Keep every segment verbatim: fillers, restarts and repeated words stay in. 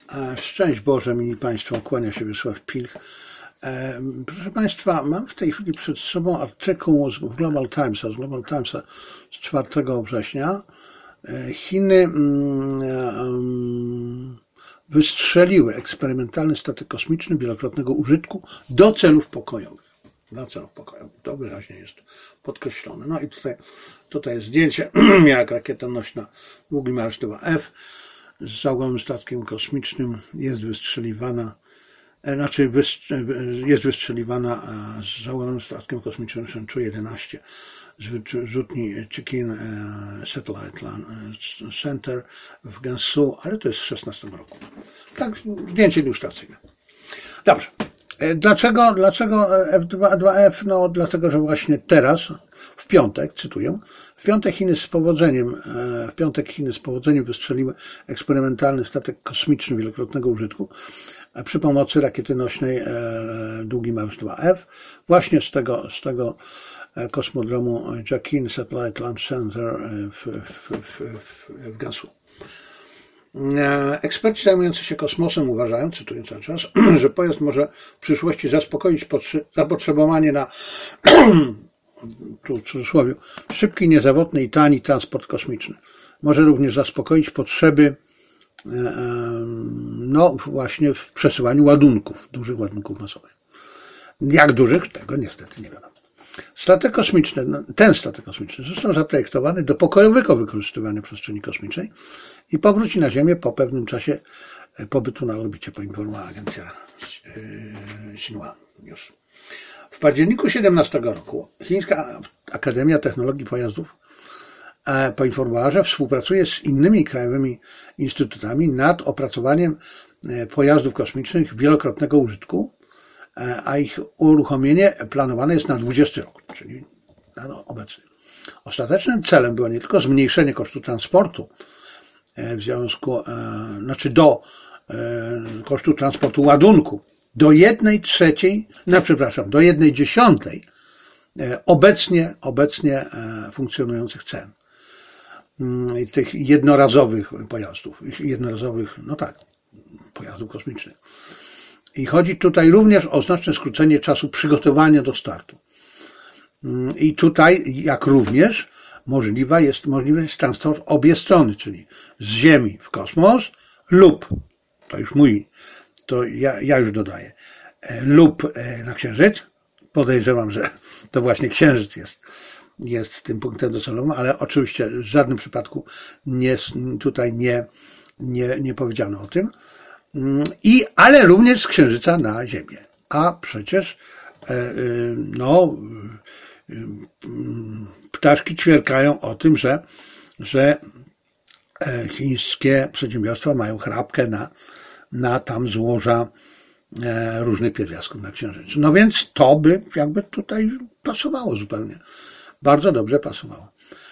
Szczęść Boże, mili Państwo, kłania się Wiesław Pilch. Proszę Państwa, mam w tej chwili przed sobą artykuł z Global Timesa, z Global Timesa z czwartego września. Chiny wystrzeliły eksperymentalny statek kosmiczny wielokrotnego użytku do celów pokojowych. Do celów pokojowych. To wyraźnie jest podkreślone. No i tutaj, tutaj jest zdjęcie, jak rakieta nośna długi Mars dwa F z załogowym statkiem kosmicznym jest wystrzeliwana, znaczy jest wystrzeliwana z załogowym statkiem kosmicznym Shenzhou jedenaście z wyrzutni Chikin Satellite Center w Gansu, ale to jest w szesnastym roku. Tak, zdjęcie ilustracyjne. Dobrze. Dlaczego, dlaczego F dwa F? No dlatego, że właśnie teraz, w piątek, cytuję, w piątek Chiny z powodzeniem, w piątek Chiny z powodzeniem wystrzeliły eksperymentalny statek kosmiczny wielokrotnego użytku przy pomocy rakiety nośnej długi Mars dwa F, właśnie z tego, z tego kosmodromu Chikin Satellite Launch Center w, w, w, w, w Gansu. Eksperci zajmujący się kosmosem uważają, cytuję cały czas, że pojazd może w przyszłości zaspokoić zapotrzebowanie na tu w cudzysłowie, szybki, niezawodny i tani transport kosmiczny. Może również zaspokoić potrzeby no właśnie w przesyłaniu ładunków, dużych ładunków masowych. Jak dużych? Tego niestety nie wiadomo. Statek kosmiczny, ten statek kosmiczny został zaprojektowany do pokojowego wykorzystywania przestrzeni kosmicznej i powróci na Ziemię po pewnym czasie pobytu na orbicie, poinformowała agencja Xinhua News. W październiku siedemnastego roku Chińska Akademia Technologii Pojazdów poinformowała, że współpracuje z innymi krajowymi instytutami nad opracowaniem pojazdów kosmicznych wielokrotnego użytku, a ich uruchomienie planowane jest na dwudziesty rok, czyli na obecny. Ostatecznym celem było nie tylko zmniejszenie kosztu transportu w związku, znaczy do kosztu transportu ładunku do jednej trzeciej, no przepraszam, do jednej dziesiątej obecnie, obecnie funkcjonujących cen tych jednorazowych pojazdów, jednorazowych, no tak, pojazdów kosmicznych. I chodzi tutaj również o znaczne skrócenie czasu przygotowania do startu. I tutaj, jak również, możliwa jest, możliwy jest transport obie strony, czyli z Ziemi w kosmos lub, to już mój, to ja, ja już dodaję, lub na Księżyc. Podejrzewam, że to właśnie Księżyc jest, jest tym punktem docelowym, ale oczywiście w żadnym przypadku nie, tutaj nie, nie, nie powiedziano o tym. I, ale również z Księżyca na Ziemię. A przecież no, ptaszki ćwierkają o tym, że, że chińskie przedsiębiorstwa mają chrapkę na, na tam złoża różnych pierwiastków na Księżycu. No więc to by jakby tutaj pasowało zupełnie. Bardzo dobrze pasowało.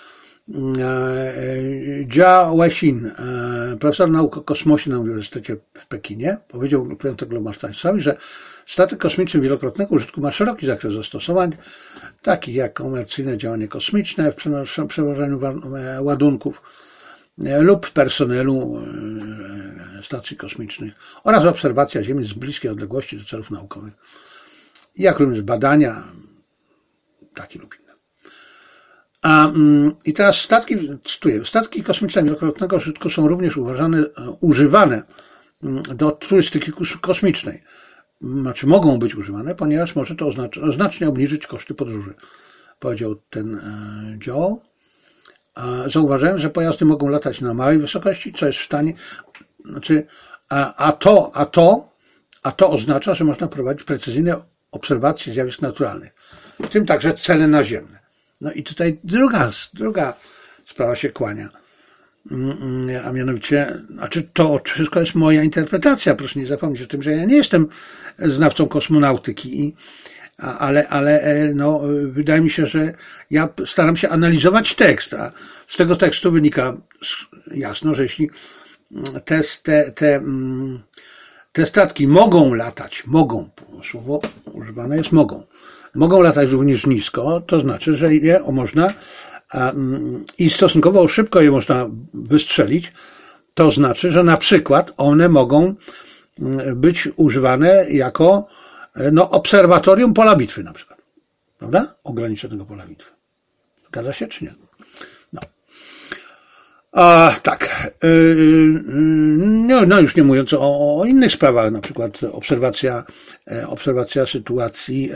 Jia Weixin, profesor nauk o kosmosie na Uniwersytecie w Pekinie, powiedział w piątek Global Timesowi, że statek kosmiczny wielokrotnego użytku ma szeroki zakres zastosowań, takich jak komercyjne działanie kosmiczne w przewożeniu ładunków lub personelu stacji kosmicznych oraz obserwacja Ziemi z bliskiej odległości do celów naukowych, jak również badania, takie lub inne. A, I teraz statki, cytuję, statki kosmiczne wielokrotnego użytku są również uważane, używane do turystyki kosmicznej. Znaczy mogą być używane, ponieważ może to oznacz, znacznie obniżyć koszty podróży, powiedział ten Joe. Zauważyłem, że pojazdy mogą latać na małej wysokości, co jest w stanie, znaczy, a, a, to, a, to, a to oznacza, że można prowadzić precyzyjne obserwacje zjawisk naturalnych, w tym także cele naziemne. No i tutaj druga, druga sprawa się kłania, a mianowicie, znaczy to wszystko jest moja interpretacja, proszę nie zapomnieć o tym, że ja nie jestem znawcą kosmonautyki, i, ale, ale no, wydaje mi się, że ja staram się analizować tekst, a z tego tekstu wynika jasno, że jeśli te, te, te, te statki mogą latać, mogą, słowo używane jest mogą, mogą latać również nisko, to znaczy, że je można i stosunkowo szybko je można wystrzelić, To znaczy, że na przykład one mogą być używane jako no, obserwatorium pola bitwy na przykład. Prawda? Ograniczonego pola bitwy. Zgadza się czy nie? No. A, tak. No, no już nie mówiąc o, o innych sprawach, na przykład obserwacja, obserwacja sytuacji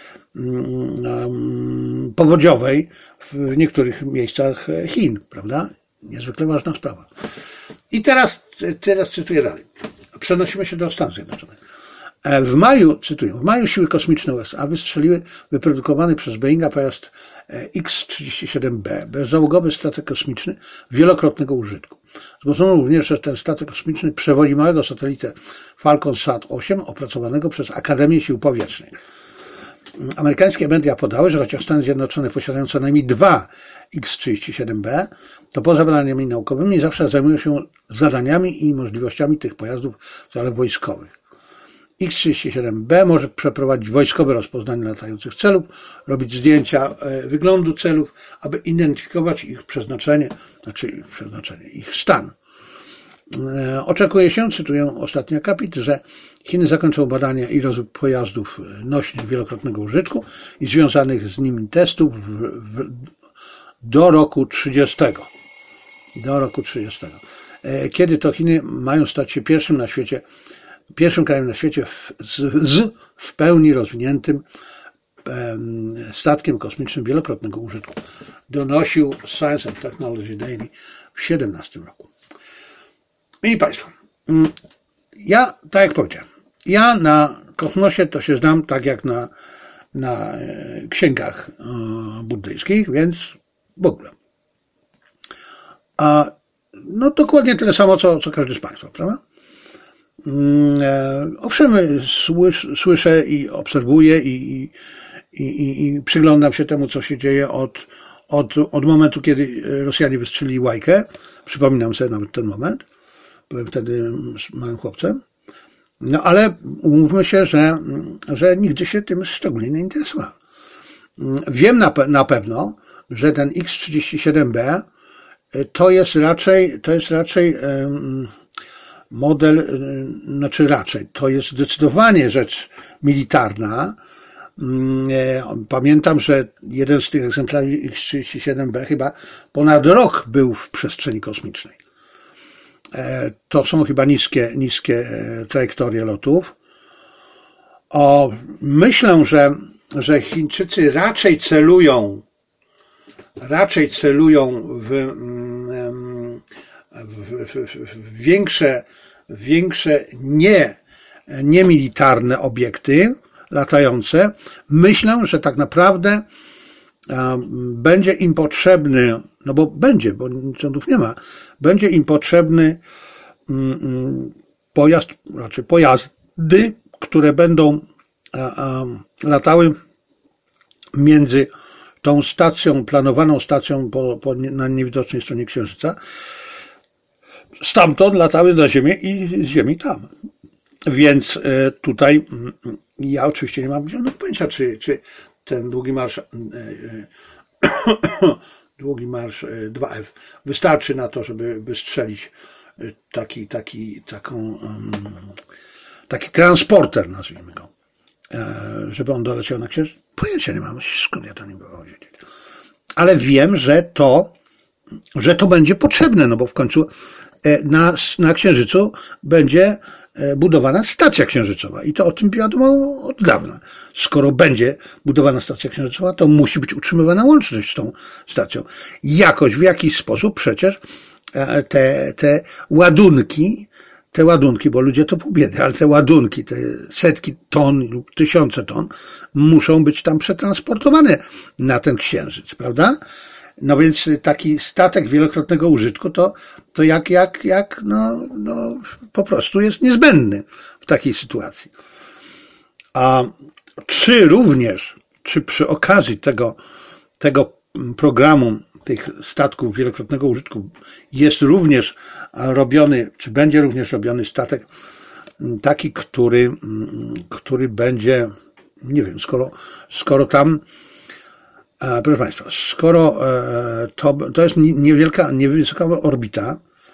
powodziowej w niektórych miejscach Chin, prawda? Niezwykle ważna sprawa. I teraz, teraz cytuję dalej. Przenosimy się do Stanów Zjednoczonych. W maju, cytuję, w maju siły kosmiczne U S A wystrzeliły wyprodukowany przez Boeinga pojazd X trzydzieści siedem B, bezzałogowy statek kosmiczny wielokrotnego użytku. Zgłoszono również, że ten statek kosmiczny przewodzi małego satelitę Falconsat osiem opracowanego przez Akademię Sił Powietrznych. Amerykańskie media podały, że chociaż Stany Zjednoczone posiadają co najmniej dwa X trzydzieści siedem B, to poza badaniami naukowymi zawsze zajmują się zadaniami i możliwościami tych pojazdów wcale wojskowych. X trzydzieści siedem B może przeprowadzić wojskowe rozpoznanie latających celów, robić zdjęcia wyglądu celów, aby identyfikować ich przeznaczenie, znaczy przeznaczenie, ich stan. Oczekuje się, cytuję ostatni akapit, że Chiny zakończą badania i rozwój pojazdów nośnych wielokrotnego użytku i związanych z nimi testów w, w, do roku trzydziestego. Do roku trzydziestego. Kiedy to Chiny mają stać się pierwszym na świecie, pierwszym krajem na świecie w, z, z w pełni rozwiniętym um, statkiem kosmicznym wielokrotnego użytku. Donosił Science and Technology Daily w siedemnastym roku. Mili Państwo, ja, tak jak powiedziałem, ja na kosmosie to się znam tak jak na, na księgach buddyjskich, więc w ogóle. A, no dokładnie tyle samo, co, co każdy z Państwa, prawda? Owszem, słysz, słyszę i obserwuję i, i, i, i przyglądam się temu, co się dzieje od, od, od momentu, kiedy Rosjanie wystrzelili Łajkę. Przypominam sobie nawet ten moment. Byłem wtedy małym chłopcem. No ale umówmy się, że, że nigdy się tym szczególnie nie interesowałem. Wiem na, pe- na pewno, że ten X trzydzieści siedem B to jest raczej, to jest raczej um, model, znaczy raczej, to jest zdecydowanie rzecz militarna. Pamiętam, że jeden z tych egzemplarzy X trzydzieści siedem B chyba ponad rok był w przestrzeni kosmicznej. To są chyba niskie, niskie trajektorie lotów. O, myślę, że, że Chińczycy raczej celują, raczej celują w, w, w, w większe, większe nie, niemilitarne obiekty latające. Myślę, że tak naprawdę będzie im potrzebny, no bo będzie, bo cudów nie ma, będzie im potrzebny pojazd, raczej pojazdy, które będą latały między tą stacją, planowaną stacją po, po, na niewidocznej stronie Księżyca, stamtąd latały na Ziemię i z Ziemi tam. Więc tutaj ja oczywiście nie mam zielonego pojęcia, czy, czy ten długi marsz długi marsz dwa F wystarczy na to, żeby wystrzelić taki, taki, taką, taki transporter, nazwijmy go, żeby on doleciał na Księżyc. Pojęcia nie mam, skąd ja to nie było wiedzieć. Ale wiem, że to, że to będzie potrzebne, no bo w końcu na, na Księżycu będzie budowana stacja księżycowa i to o tym wiadomo od dawna. Skoro będzie budowana stacja księżycowa, to musi być utrzymywana łączność z tą stacją. Jakoś, w jakiś sposób przecież te, te ładunki, te ładunki, bo ludzie to pół biedy, ale te ładunki, te setki ton lub tysiące ton muszą być tam przetransportowane na ten księżyc, prawda? No więc taki statek wielokrotnego użytku to, to jak, jak, jak, no, no, po prostu jest niezbędny w takiej sytuacji. A czy również, czy przy okazji tego, tego programu, tych statków wielokrotnego użytku jest również robiony, czy będzie również robiony statek taki, który, który będzie, nie wiem, skoro, skoro tam proszę Państwa, skoro to, to jest niewielka, niewysoka orbita,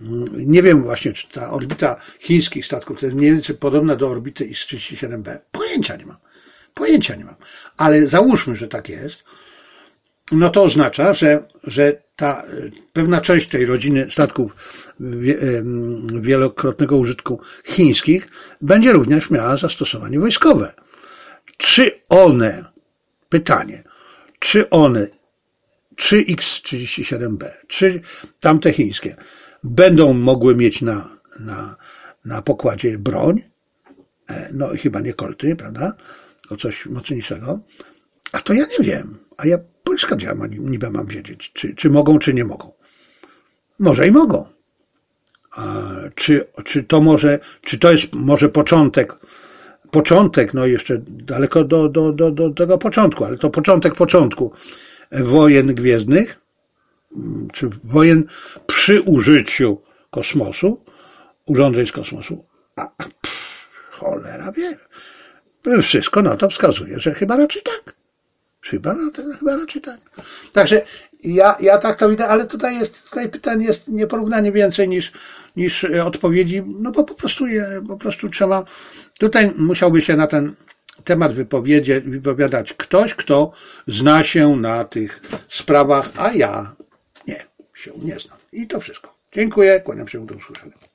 Nie wiem właśnie, czy ta orbita chińskich statków to jest mniej więcej podobna do orbity I S trzydzieści siedem B. Pojęcia nie mam. Pojęcia nie mam. Ale załóżmy, że tak jest. No to oznacza, że, że ta pewna część tej rodziny statków wielokrotnego użytku chińskich będzie również miała zastosowanie wojskowe. Czy one, pytanie, czy one, czy X trzydzieści siedem B, czy tamte chińskie, będą mogły mieć na, na, na pokładzie broń? No chyba nie kolty, prawda? Tylko coś mocniejszego. A to ja nie wiem. A ja skąd ja niby mam wiedzieć, czy, czy mogą, czy nie mogą. Może i mogą. A czy, czy to może, czy to jest może początek, początek, no jeszcze daleko do, do, do, do tego początku, ale to początek początku wojen gwiezdnych, czy wojen przy użyciu kosmosu, urządzeń z kosmosu. A pff, cholera wie. Wszystko na to wskazuje, że chyba raczej tak. Chyba, chyba raczej tak. Także ja, ja tak to widzę, ale tutaj jest, tutaj pytań jest nieporównanie więcej niż, niż odpowiedzi, no bo po prostu, je, po prostu trzeba, tutaj musiałby się na ten temat wypowiadać ktoś, kto zna się na tych sprawach, a ja nie, się nie znam. I to wszystko. Dziękuję, kłaniam się, do usłyszenia.